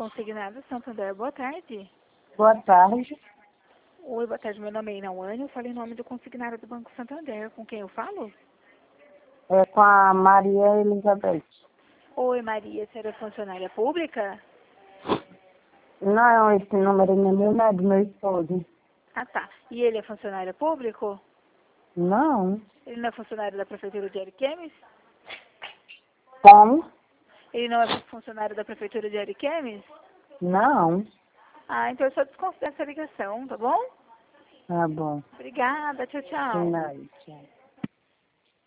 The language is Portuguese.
Consignado Santander, boa tarde. Boa tarde. Oi, boa tarde, meu nome é Inauane, eu falo em nome do consignado do Banco Santander. Com quem eu falo? É com a Maria Elizabeth. Oi, Maria, você era funcionária pública? Não, esse número não é meu, não é do meu esposo. Ah, tá. E ele é funcionário público? Não. Ele não é funcionário da Prefeitura de Ariquemes? Como? Ele não é funcionário da Prefeitura de Ariquemes? Não. Ah, então eu só desconsidero essa ligação, tá bom? Tá bom. Obrigada, tchau, tchau. Não, tchau.